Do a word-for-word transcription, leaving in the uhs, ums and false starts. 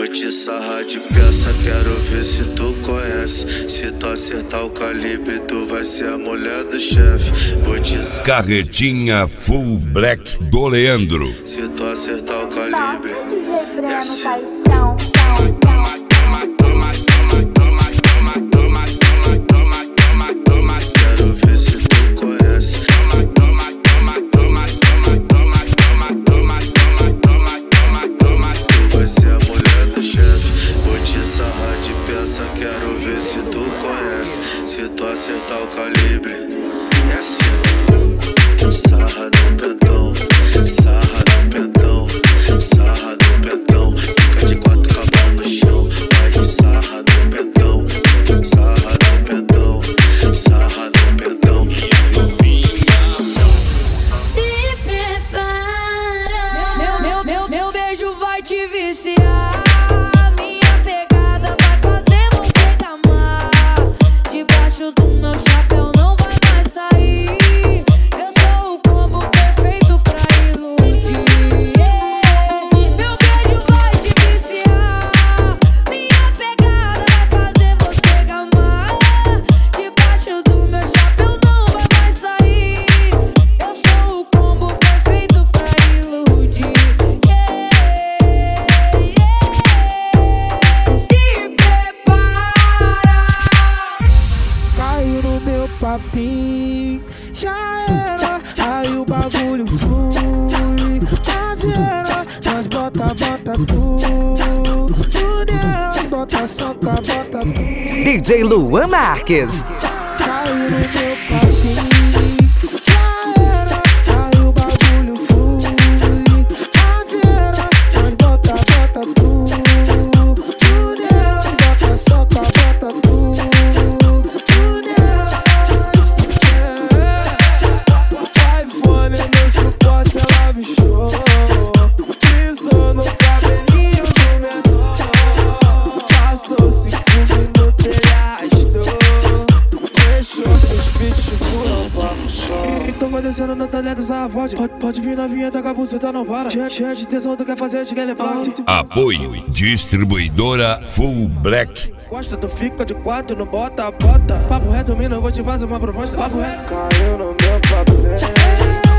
Vou te sarrar de peça, quero ver se tu conhece. Se tu acertar o calibre, tu vai ser a mulher do chefe. Vou te Carretinha Full Black do Leandro. Se tu acertar o calibre, é assim. Quero ver se tu conhece. Tu vai ser a mulher do chefe. Vou te sarrar de peça, quero ver se tu conhece. Se tu acertar o calibre, é assim. Sarra no pentão, sarra no pentão, sarra no pentão. Fica de quatro cabal no chão, vai sarra no pentão, sarra no pentão, sarra no pentão. Se prepara, meu, meu, meu, meu beijo vai te viciar. Minha pegada vai fazer você gamar. Debaixo do meu chapéu não vai mais sair. Eu sou o combo perfeito pra iludir. Yeah. Meu beijo vai te viciar. Minha pegada vai fazer você gamar. Debaixo do meu chapéu não vai mais sair. Eu sou o combo perfeito pra iludir. Yeah. Yeah. Se prepara. Caiu no meu papinho, já era, aí o bagulho flui. A Viera, nós bota, bota tudo. Tudo elas bota, soca, bota tudo. D J Luan Marques. Caiu no meu papinho, já era, aí o bagulho flui. A Viera, nós bota, bota tudo. Tudo elas bota, soca, bota tudo. Tudo elas, é. iPhone no suporte, ela avistou. Pisou no cabelinho do menor. Passou cinco minutos, ele arrastou. Deixou pros pitbull não papo só. Então vai descendo no talento, essa voz. Pode, pode vir na vinheta que a buceta não vara. Cheia, cheia de tesão, tu quer fazer, te quer levar. Apoio Distribuidora Full Black. Gosta, tu fica de quatro, não bota, bota. Papo reto, mina, eu vou te fazer uma proposta. Papo reto. Caiu no meu papel.